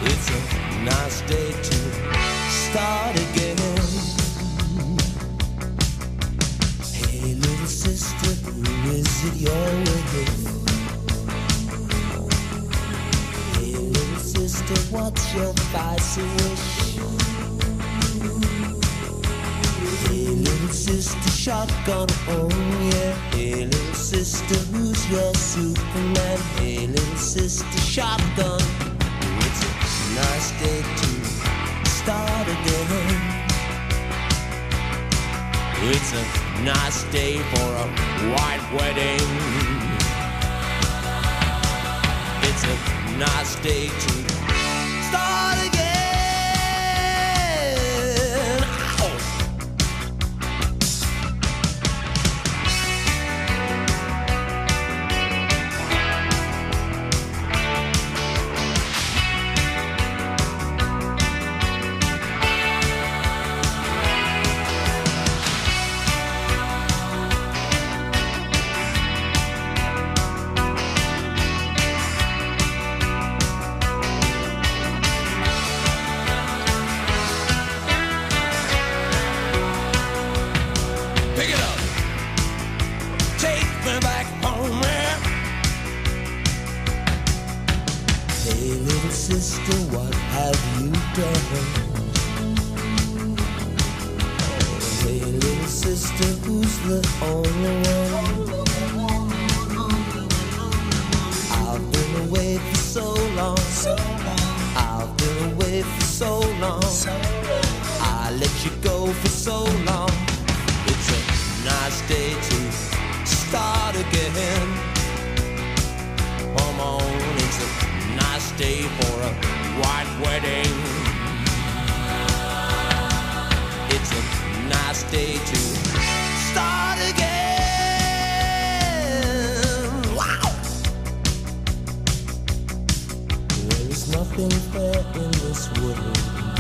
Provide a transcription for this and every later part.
It's a nice day to start again. Hey, little sister, who is it you're with? Hey, little sister, what's your vice wish? Hey, little sister, shotgun, oh yeah. Hey, little sister, who's your Superman? Hey, little sister, shotgun. It's a nice day to start again. It's a nice day for a white wedding. It's a nice day to start again. Sister, what have you done? Hey, little sister, who's the only one? I've been away for so long. I've been away for so long. I let you go for so long. It's a nice day to start again. Come on, it's a nice day for a white wedding. It's a nice day to start again. Wow! There is nothing fair in this world.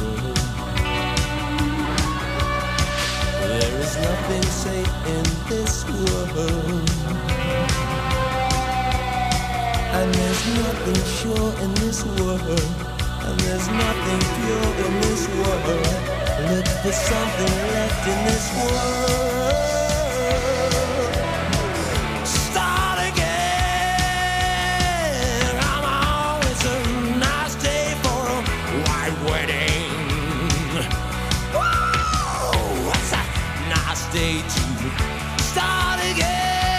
There is nothing safe in this world. And there's nothing sure in this world. And there's nothing pure in this world. Look for something left in this world. Start again. Come on, it's a nice day for a white wedding. Whoa, what's a nice day to start again?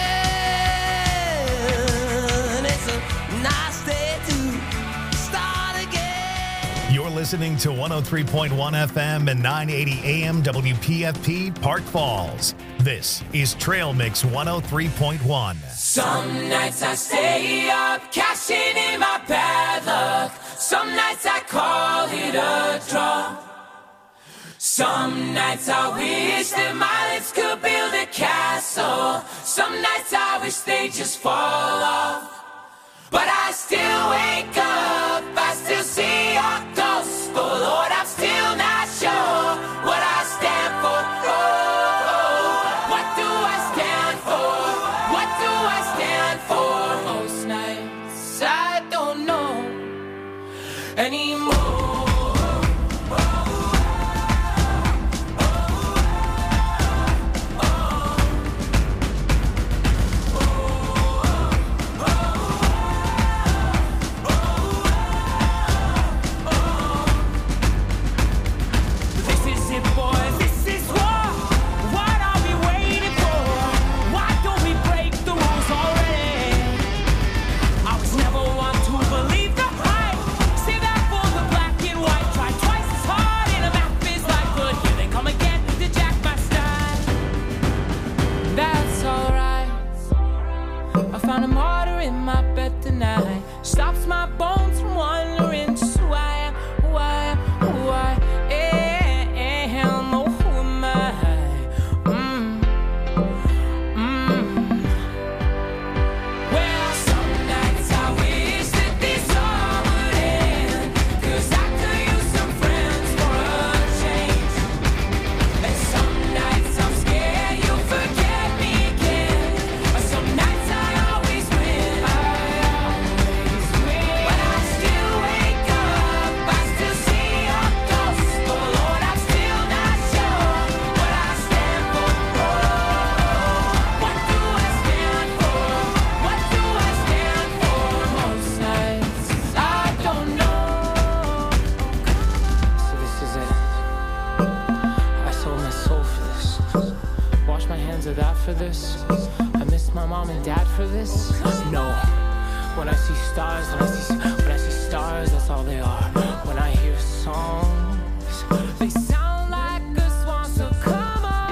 Nice day to start again. You're listening to 103.1 FM and 980 AM WPFP Park Falls. This is Trail Mix 103.1. Some nights I stay up, cashing in my bad luck. Some nights I call it a draw. Some nights I wish that my lips could build a castle. Some nights I wish they just fall off. But I still wake up, I still see your ghost. Oh Lord, I'm still not sure what I stand for. Oh, what do I stand for? What do I stand for? Most nights I don't know anymore. this? I miss my mom and dad for this? No. When I see stars, when I see stars, that's all they are. When I hear songs, they sound like a swan, so come on.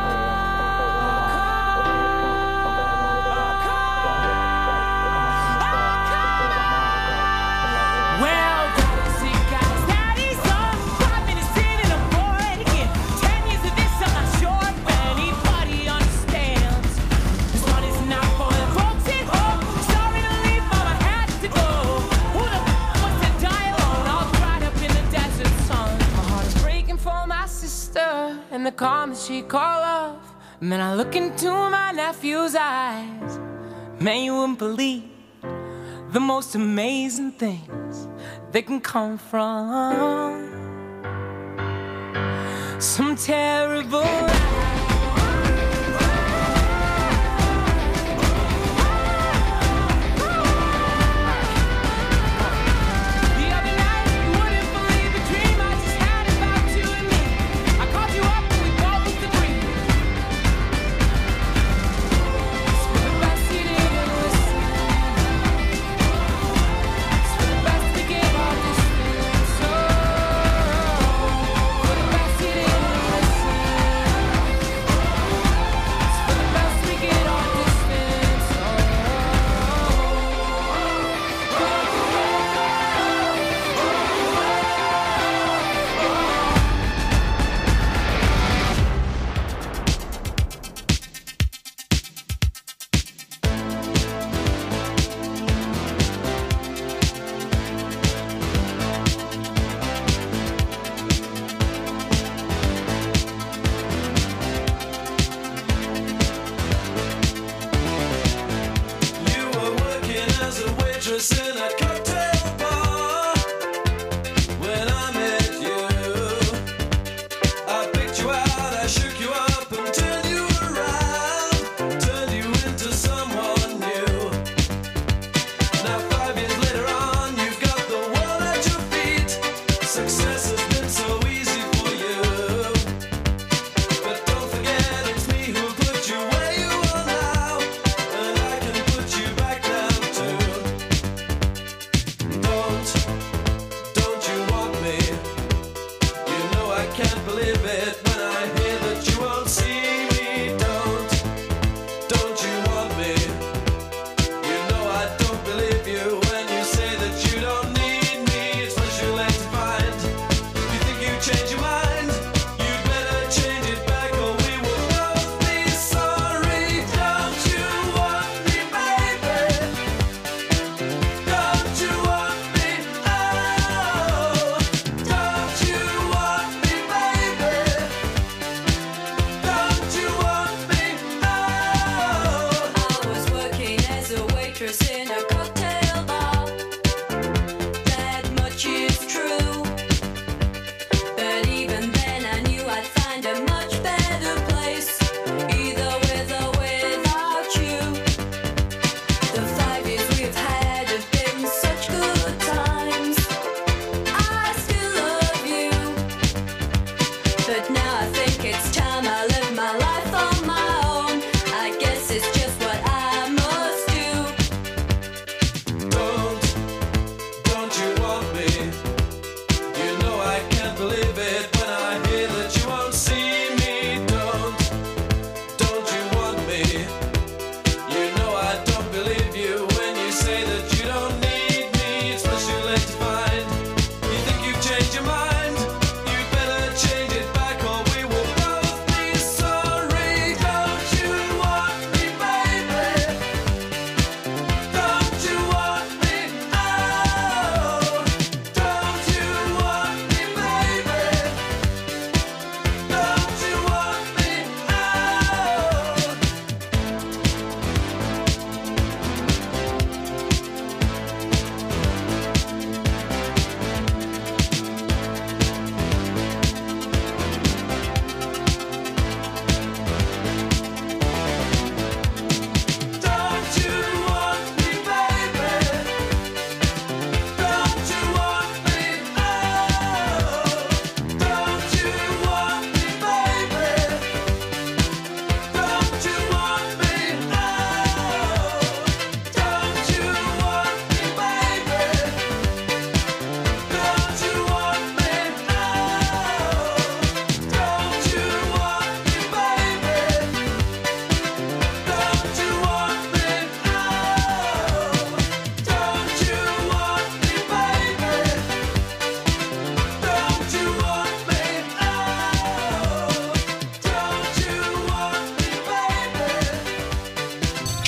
Well, guys, daddy's on 5 minutes in and I'm bored again. 10 years of this, I'm not sure if anybody understands. This one is not for the folks at home. Sorry to leave, mom, I had to go. Who the wants to die alone, all dried up in the desert sun? My heart is breaking for my sister and the calm that she call love. And then I look into my nephew's eyes. Man, you wouldn't believe the most amazing things they can come from some terrible The other night, you wouldn't believe the dream I just had about you and me. I called you up and we both agreed. It's for the best you didn't listen. It's for the best we gave all this feeling. So for the best you didn't listen.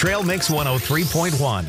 Trail Mix 103.1.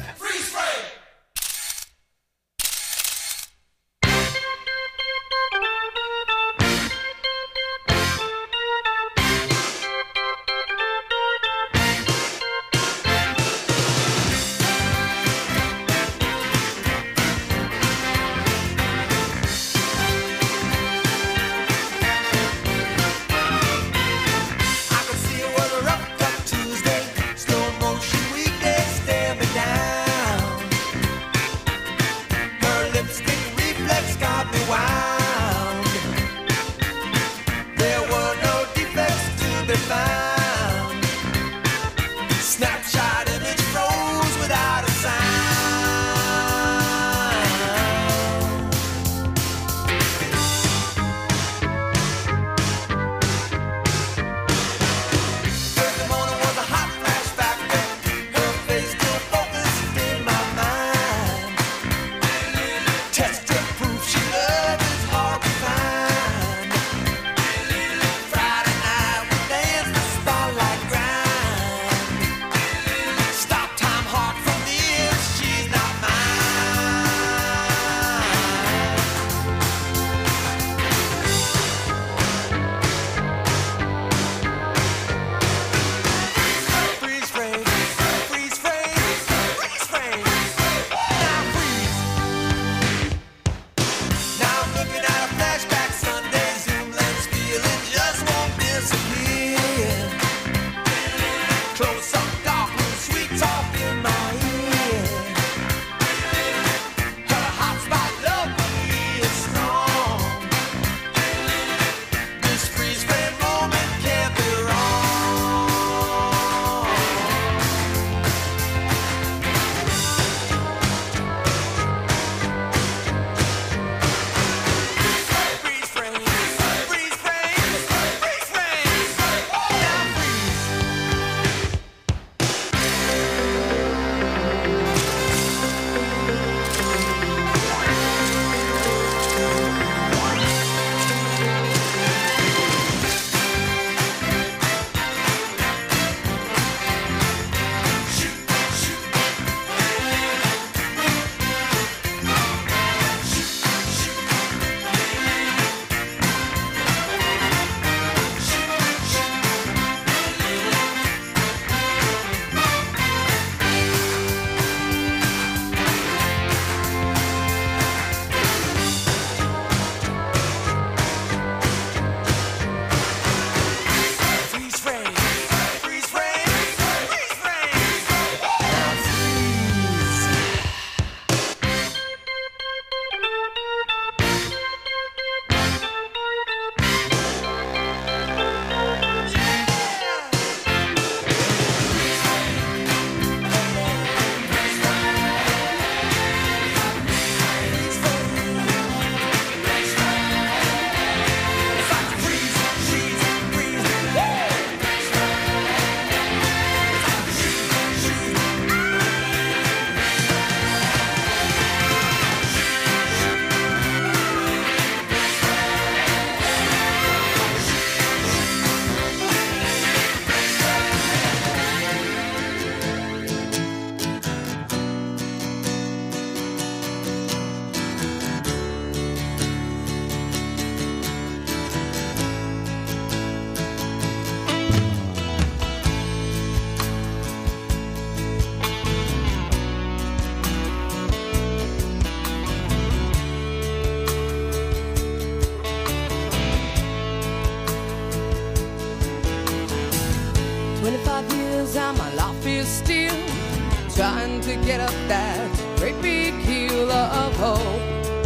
trying to get up that great big hill of hope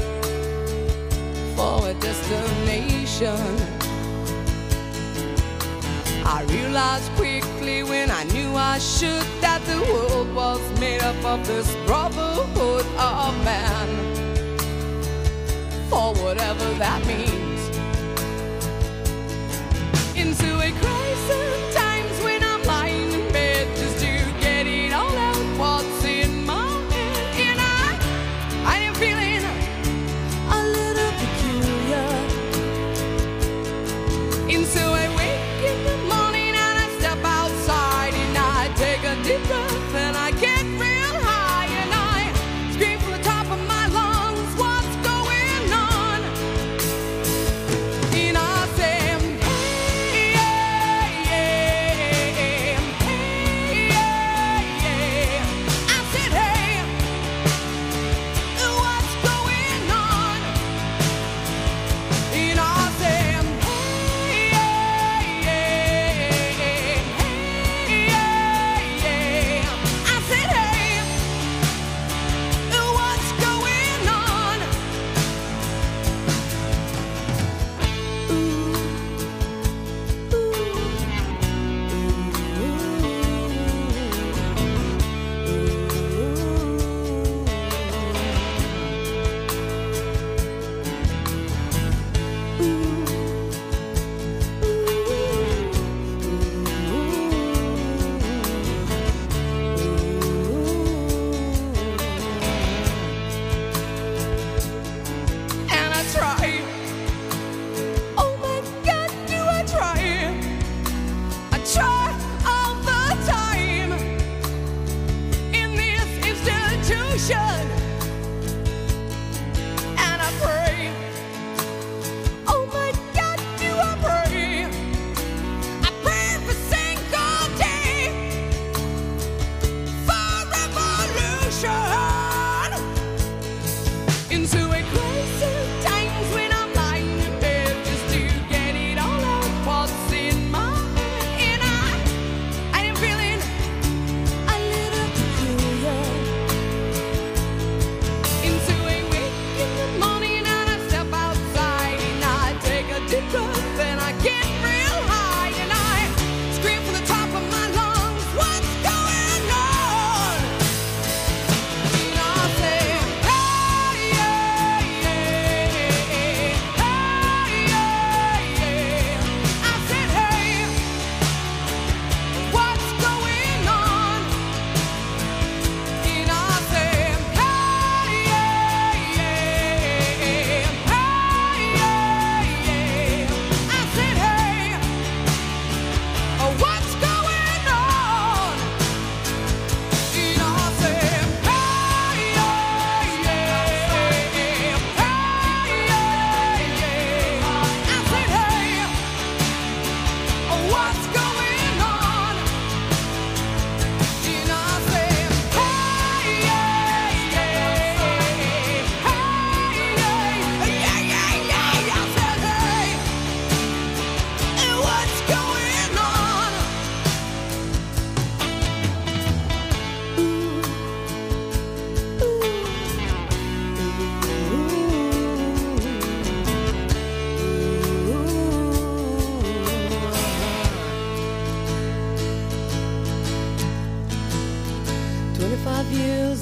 for a destination. I realized quickly when I knew I should that the world was made up of this brotherhood of man, for whatever that means. Into a crisis times when I'm lying in bed just to get it all out what's in my head, and I am feeling a little peculiar. And so I wake in the morning and I step outside and I take a deep breath.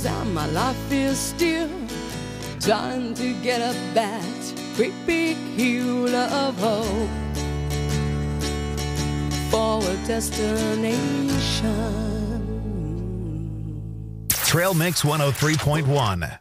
time my life is still trying to get up that great big hill of hope for a destination. Trail Mix 103.1.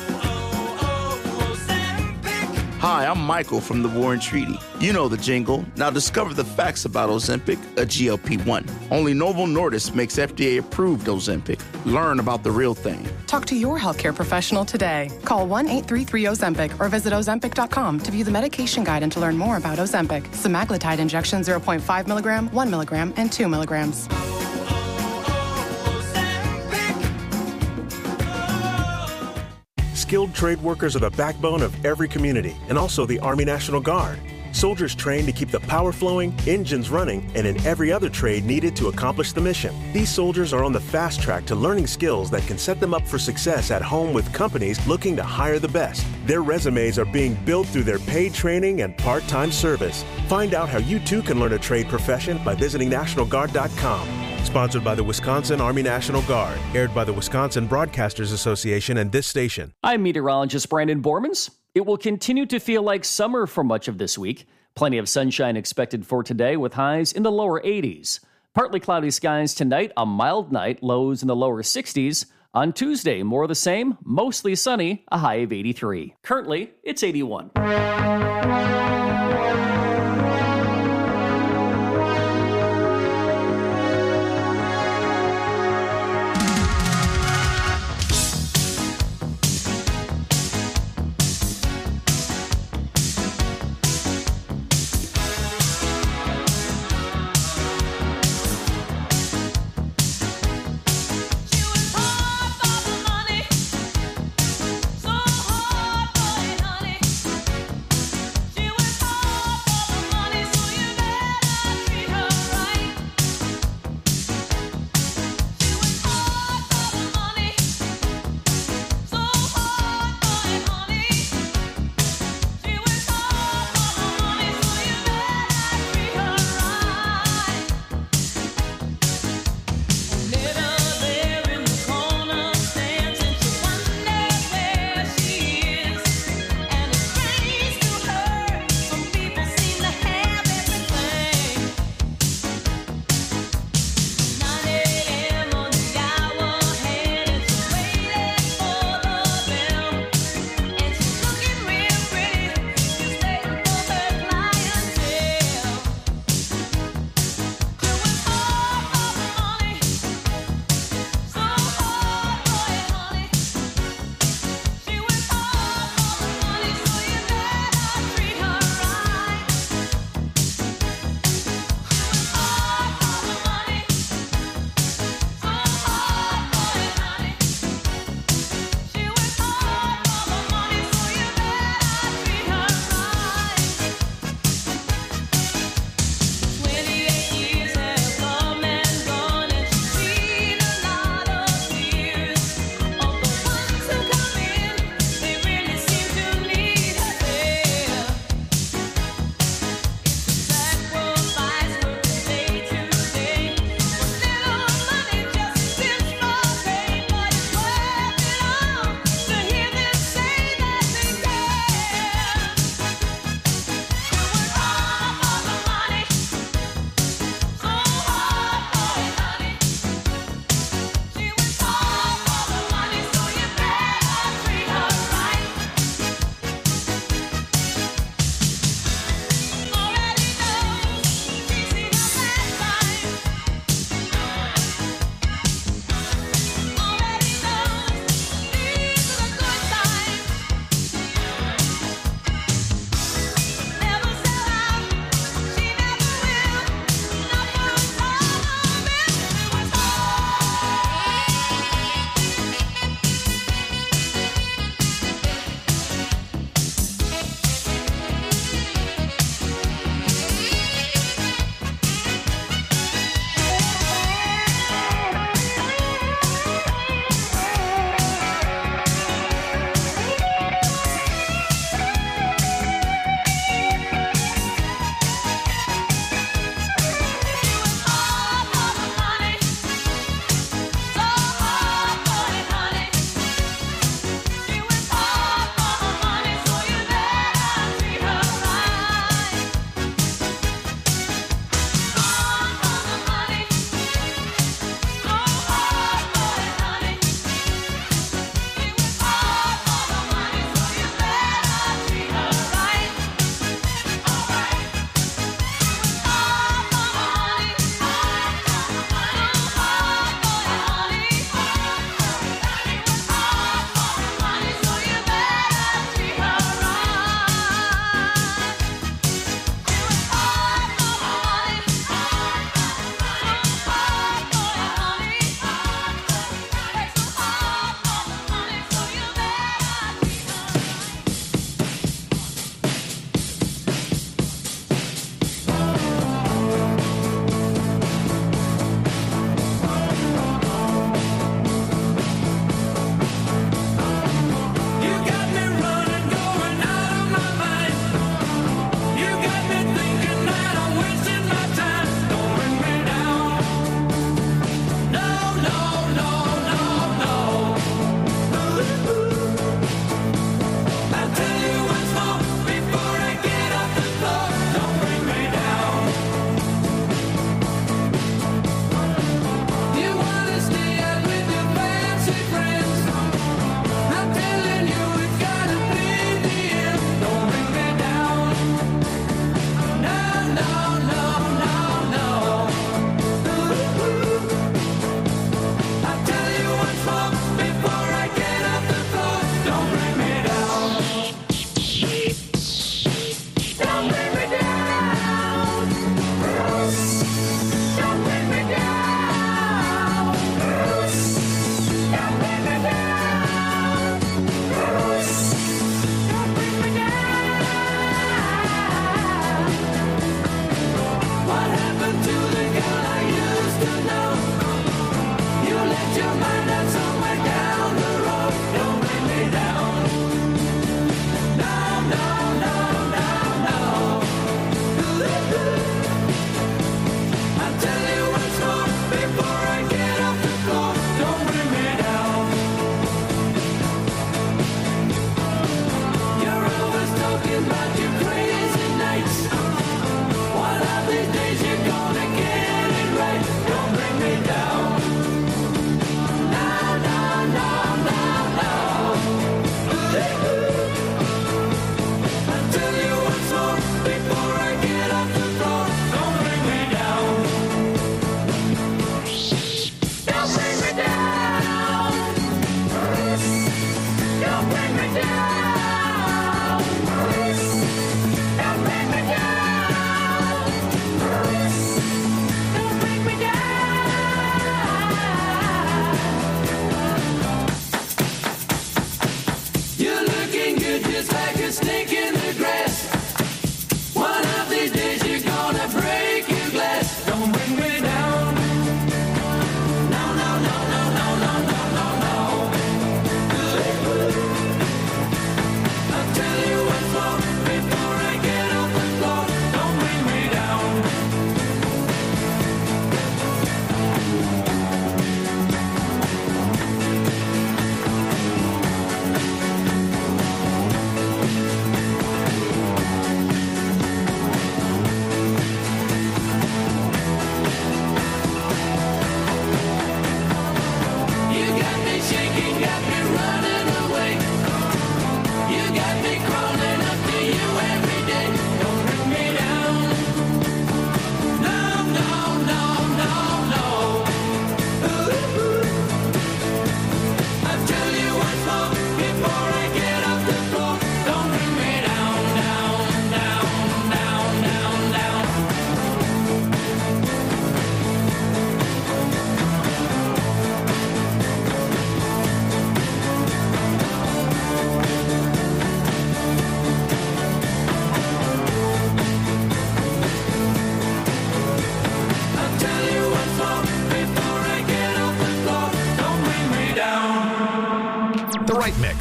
Hi, I'm Michael from the War and Treaty. You know the jingle. Now discover the facts about Ozempic, a GLP-1. Only Novo Nordisk makes FDA-approved Ozempic. Learn about the real thing. Talk to your healthcare professional today. Call 1-833-OZEMPIC or visit Ozempic.com to view the medication guide and to learn more about Ozempic. Semaglutide injection 0.5 milligram, 1 milligram, and 2 milligrams. Skilled trade workers are the backbone of every community, and also the Army National Guard. Soldiers trained to keep the power flowing, engines running, and in every other trade needed to accomplish the mission. These soldiers are on the fast track to learning skills that can set them up for success at home with companies looking to hire the best. Their resumes are being built through their paid training and part-time service. Find out how you too can learn a trade profession by visiting NationalGuard.com. Sponsored by the Wisconsin Army National Guard. Aired by the Wisconsin Broadcasters Association and this station. I'm meteorologist Brandon Bormans. It will continue to feel like summer for much of this week. Plenty of sunshine expected for today with highs in the lower 80s. Partly cloudy skies tonight, a mild night, lows in the lower 60s. On Tuesday, more of the same, mostly sunny, a high of 83. Currently, it's 81.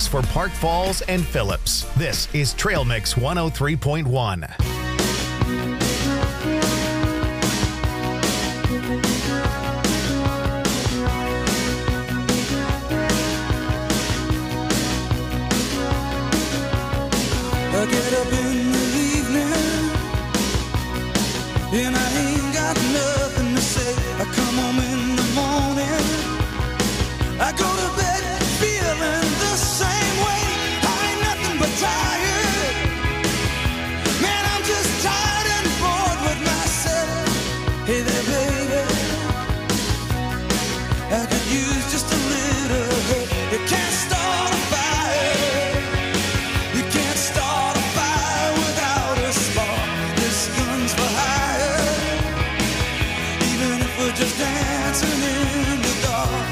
mix for Park Falls and Phillips. This is Trail Mix 103.1. I get up in the evening and I ain't got nothing to say. I come home in the morning, I go to bed feeling the same way. I ain't nothing but tired. Man, I'm just tired and bored with myself. Hey there, baby, I could use just a little help. You can't start a fire. You can't start a fire without a spark. This gun's for hire, even if we're just dancing in the dark.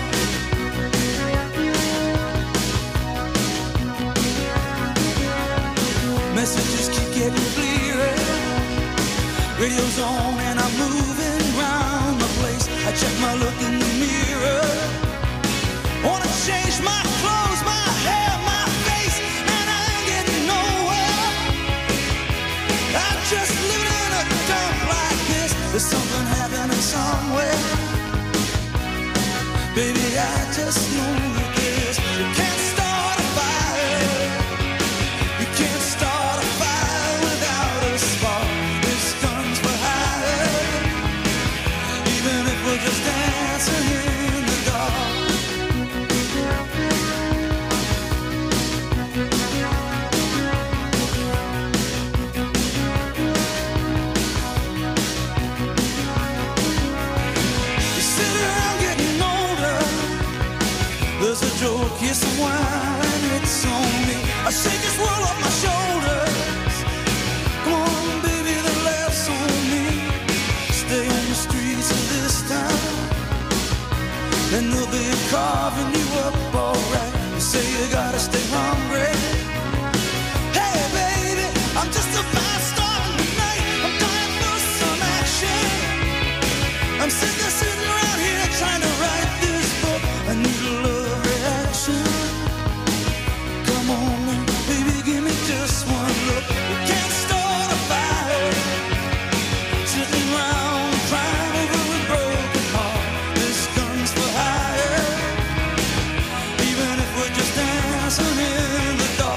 Messages keep getting clearer. Radio's on and I'm moving round the place. I check my look in the mirror. Wanna change my clothes, my hair, my face, and I ain't getting nowhere. I'm just living in a dump like this. There's something happening somewhere. Baby, I just know that this. You can't start a fire. You can't start a fire without a spark. This gun's for hire, even if we're just dancing in the dark. You sit around getting older. There's a joke, here's some wine, it's on me. I shake this world off my shoulders. Come on, baby, the laughs on me. Stay on the streets of this town, and they'll be carving you up alright. You say you gotta stay hungry. Hey, baby, I'm just a fast star tonight. I'm dying for some action. I'm sick of sitting around here trying to write this book. I need a love reaction. Come on now, baby, give me just one look. You can't start a fire sitting around crying over a broken heart. This gun's for hire, even if we're just dancing in the dark.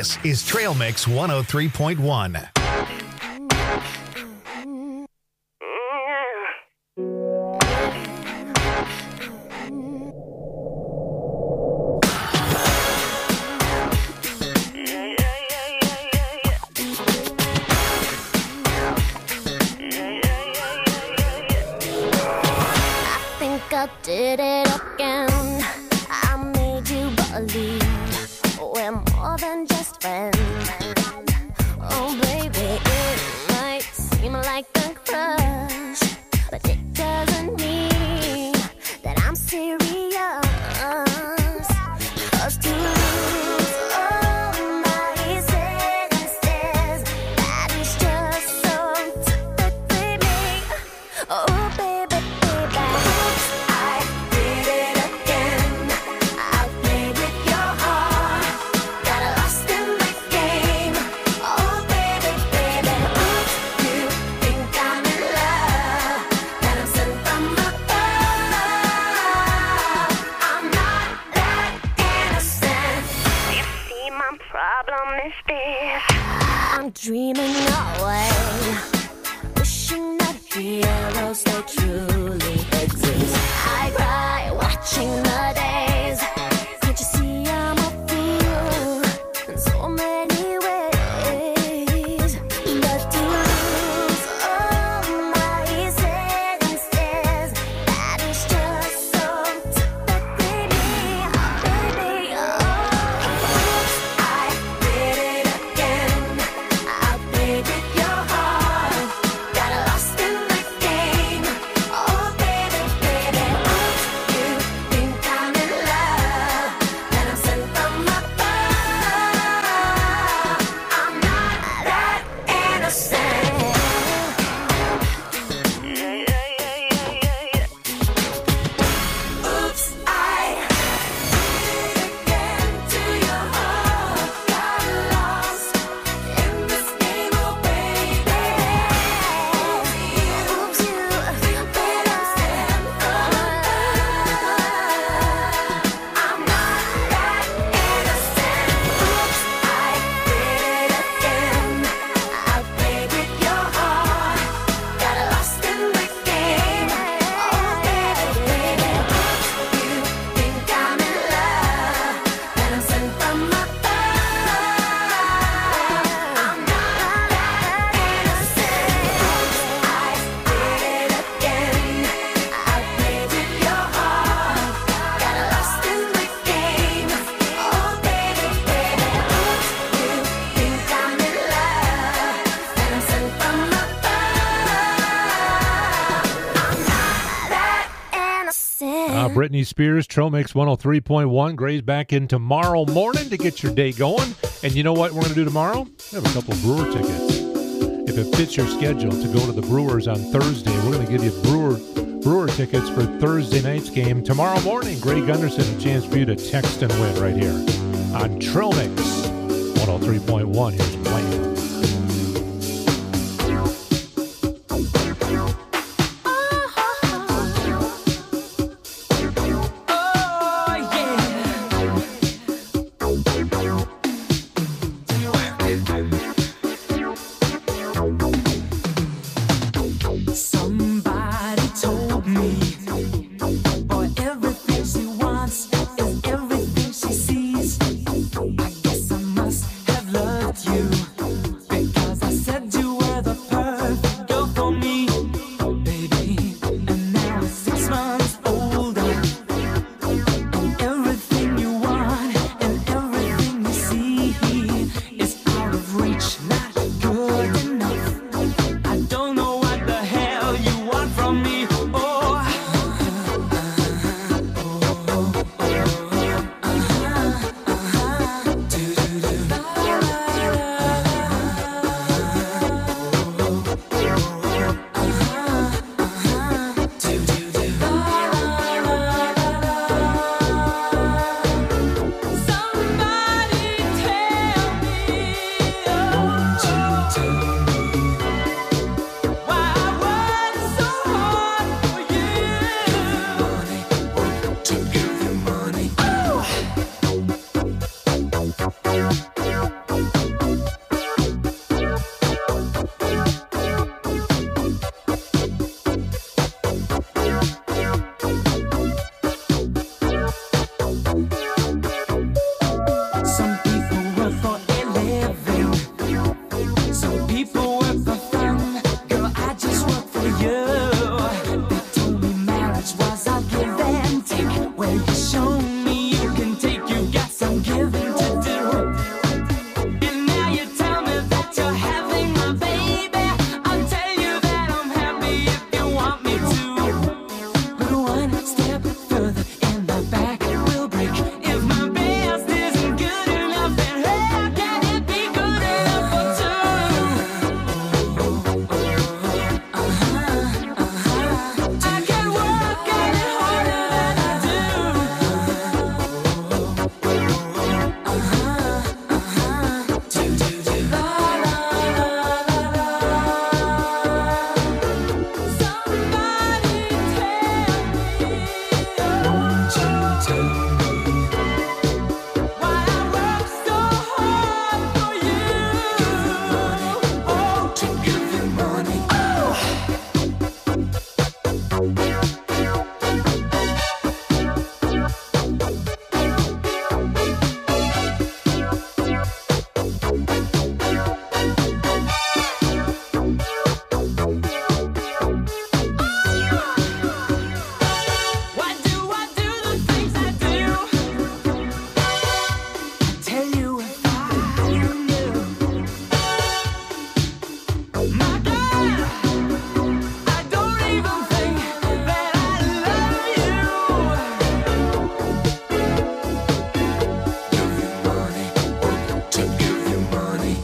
This is Trail Mix 103.1. I did it again. I made you believe we're more than just friends. Oh baby, it might seem like a crush, but it doesn't mean that I'm serious. 'Cause to lose all my senses, that is just so typically me. Oh baby, baby. I'm dreaming away, wishing that heroes they truly exist. I cry watching the days. Can't you see I'm a fool in so many ways? But to lose all my senses, that is just so typically me, baby. Oh, I did it again. I played with your heart, got lost in the game. Oh baby, baby, you think I'm in love, that I'm sent from above. I'm not that innocent. Oops, I did it again to your heart, got lost in this game, oh baby. Oops, you better stand from above. I'm not that innocent. Oops, I did it again. I played with your heart, got lost in the game. Oh baby, baby, you think I'm in love, that I'm sent from above. I'm not that innocent. I did it again. I played with your heart, got lost in the game. Oh baby, baby, you think I'm in love, that I'm sent from above. I'm not that innocent. Britney Spears, Trail Mix 103.1. Gray's back in tomorrow morning to get your day going. And you know what we're going to do tomorrow? We have a couple of Brewer tickets. If it fits your schedule to go to the Brewers on Thursday, we're going to give you Brewer tickets for Thursday night's game. Tomorrow morning, Gray Gunderson, a chance for you to text and win right here on Trail Mix 103.1. Here's Wayne. Somebody told me, boy, everything she wants is everything she sees. I guess I must have loved you. people work for fun. Girl, I just work for you. They told me marriage was a give and take. Well, you show me you can take, you got some giving to do. And now you tell me that you're having my baby. I'll tell you that I'm happy if you want me to. But one step further and the back will break. If my best isn't good enough, then how can it be good enough for I can work at it harder than I Why do I do the things I do? Tell you if I knew. My God, I don't even think that I love you. Give you money, to give you money.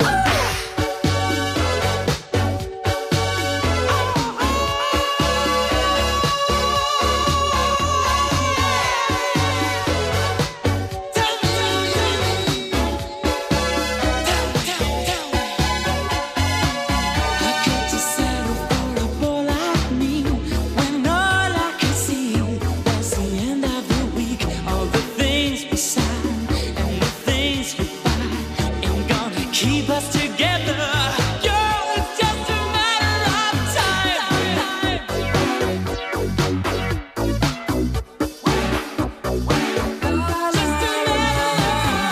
I got to settle for a boy like me when all I can see was the end of the week. All the things we sign and the things we buy ain't gonna keep us together. Girl, it's just a matter of time. Just a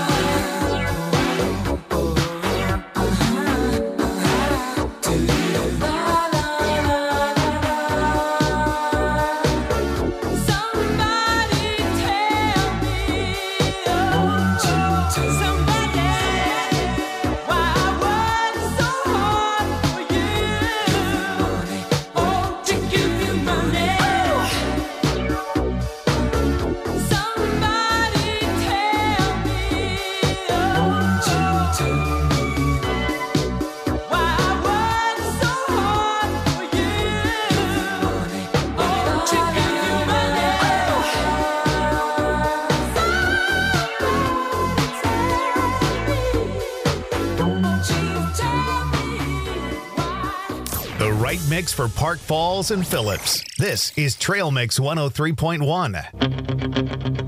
Somebody tell me, somebody, why I work so hard for you. Oh, to give you money. Somebody tell me, why I work so hard for you. Oh, to give you money. The right mix for Park Falls and Phillips. This is Trail Mix 103.1.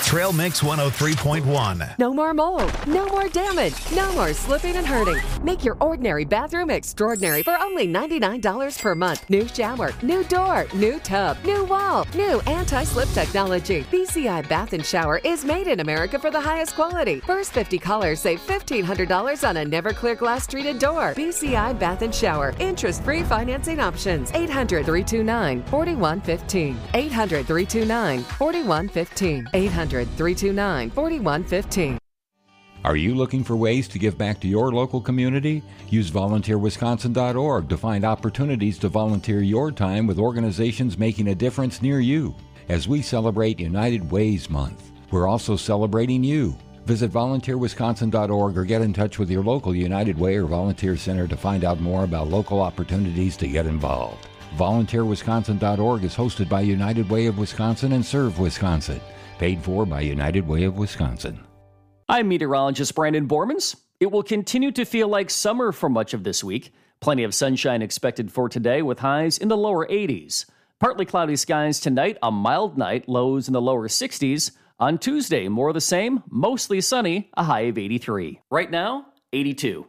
Trail Mix 103.1. No more mold, no more damage, no more slipping and hurting. Make your ordinary bathroom extraordinary for only $99 per month. New shower, new door, new tub, new wall, new anti-slip technology. BCI Bath and Shower is made in America for the highest quality. First 50 callers save $1,500 on a never clear glass treated door. BCI Bath and Shower. Interest-free financing options. 800-329-4115. 800-329-4115. 800-329-4115. Are you looking for ways to give back to your local community? Use volunteerwisconsin.org to find opportunities to volunteer your time with organizations making a difference near you. As we celebrate United Ways Month, we're also celebrating you. Visit volunteerwisconsin.org or get in touch with your local United Way or Volunteer Center to find out more about local opportunities to get involved. VolunteerWisconsin.org is hosted by United Way of Wisconsin and Serve Wisconsin. Paid for by United Way of Wisconsin. I'm meteorologist Brandon Bormans. It will continue to feel like summer for much of this week. Plenty of sunshine expected for today with highs in the lower 80s. Partly cloudy skies tonight, a mild night, lows in the lower 60s. On Tuesday, more of the same, mostly sunny, a high of 83. Right now, 82.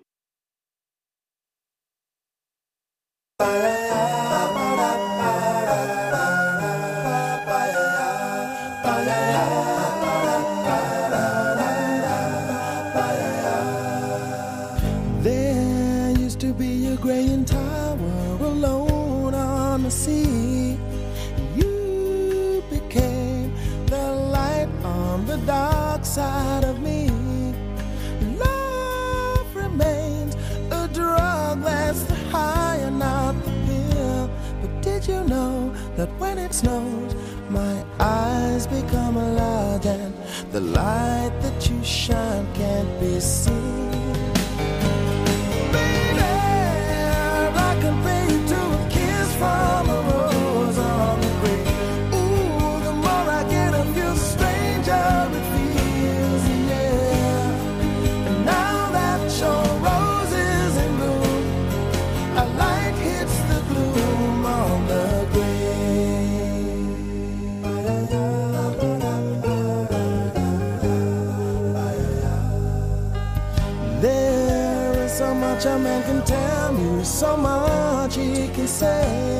There used to be a graying tower alone on the sea. You became the light on the dark side of me. Love remains a drug that's the high and not the pill. But did you know that when it snows, my eyes become large and the light that you shine can't be seen? From a rose on the grave. Ooh, the more I get of you, the stranger it feels, yeah. And now that your rose is in bloom, a light hits the gloom on the grave. There is so much a man can tell you, so much he can say.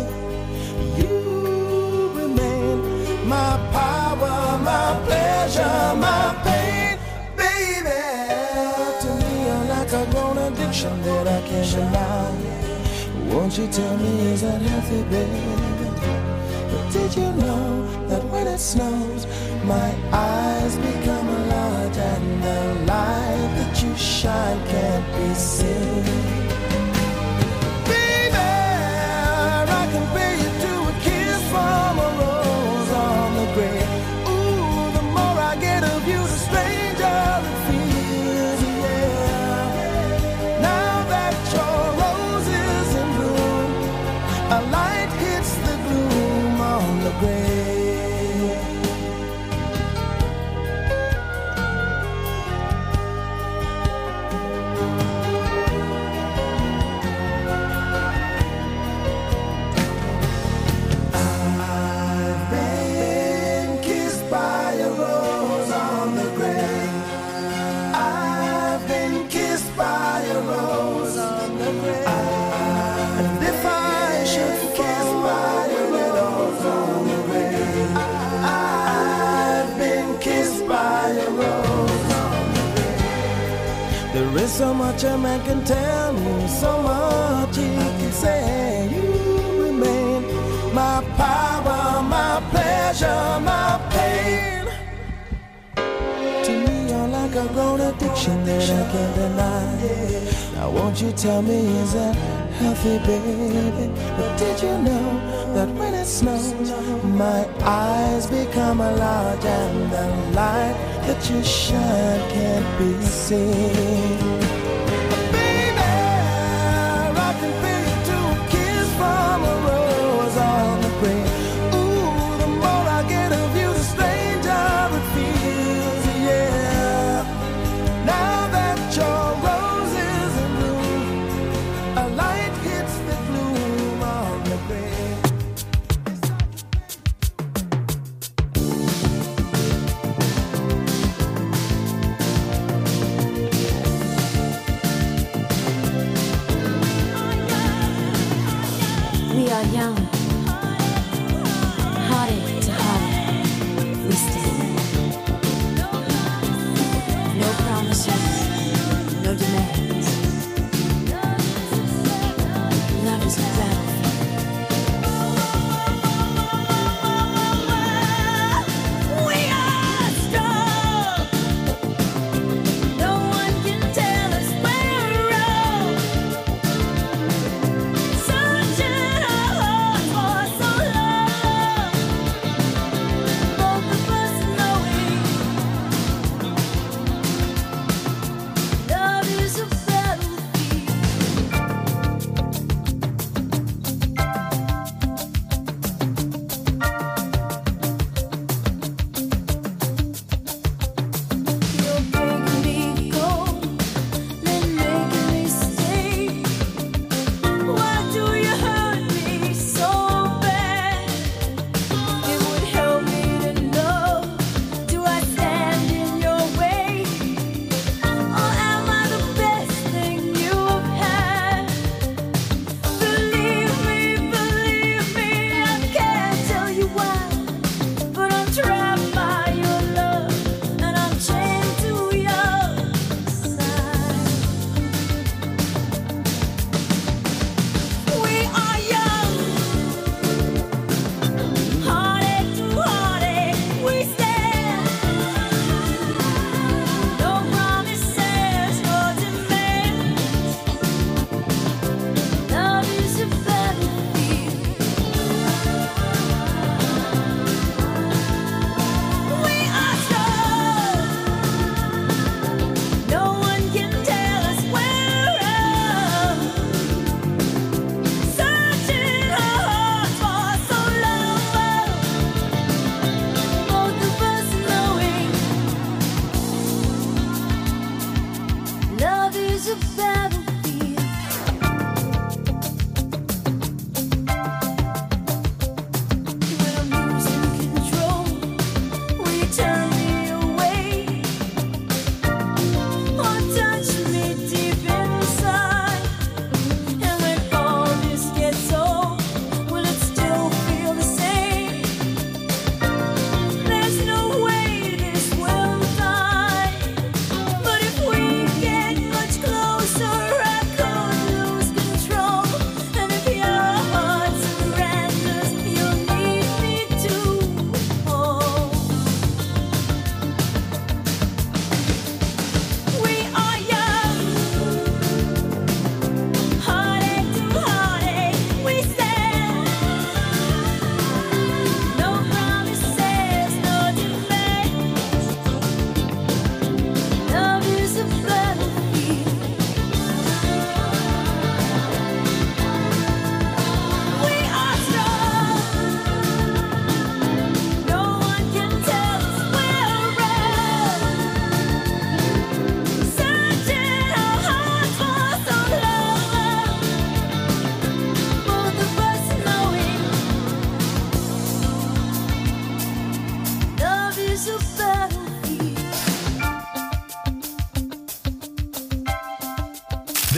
You remain my power, my pleasure, my pain, baby. To me, you're like a grown addiction that I can't deny. Won't you tell me, is that healthy, baby? But did you know that when it snows, my eyes become large and the light that you shine can't be seen? From a rose on the grave. Ooh, the more I get of you, the stranger it feels, yeah. Now that your rose is in bloom, a light hits the gloom on the grave. There is so much a man can tell me, so much he can say. You remain my power, my pleasure, my pain. To me, you're like a grown addiction that I can't deny. Now won't you tell me, is that healthy, baby? But did you know that when it snows, my eyes become large and the light that you shine can't be seen? Baby, I can feel you to a kiss from a rose on the grave. Ooh, the more I get of you, the stranger it feels, yeah. Now that your rose is in bloom, a light hits the gloom on the grave.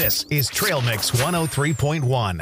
This is Trail Mix 103.1.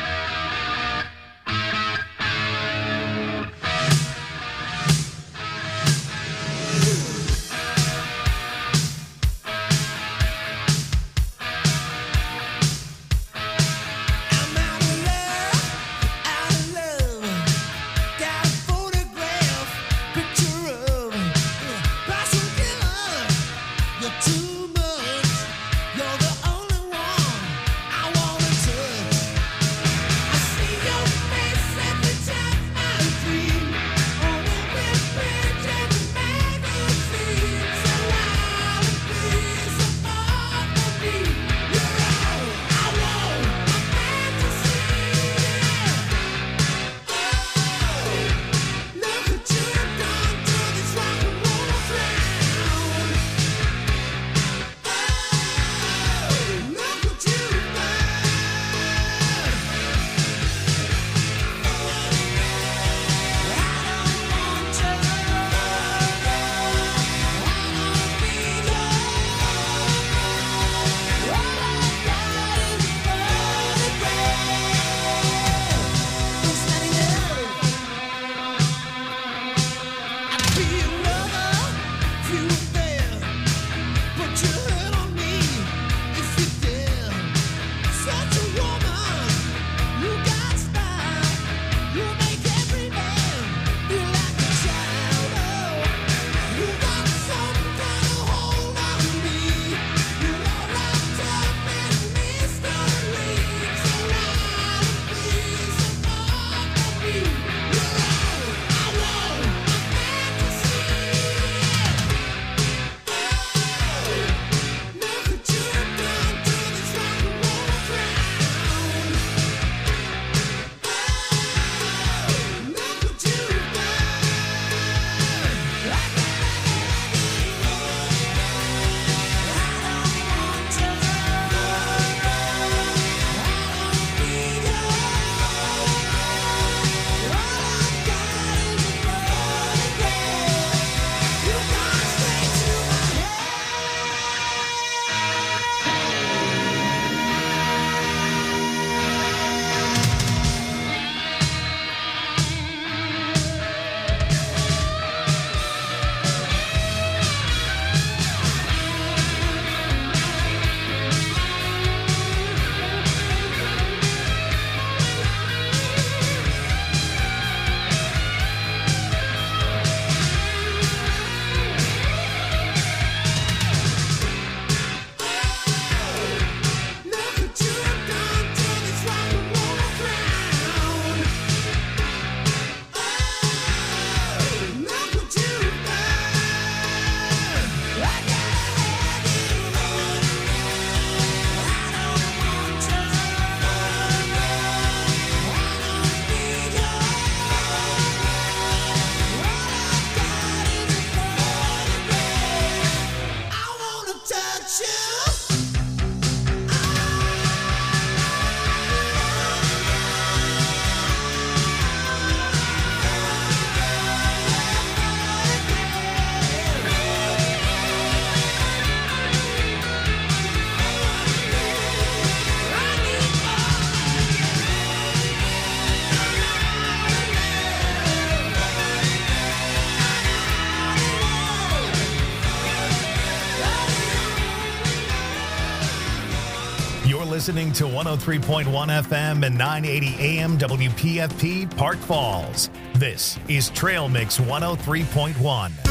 Listening to 103.1 FM and 980 AM WPFP Park Falls. This is Trail Mix 103.1.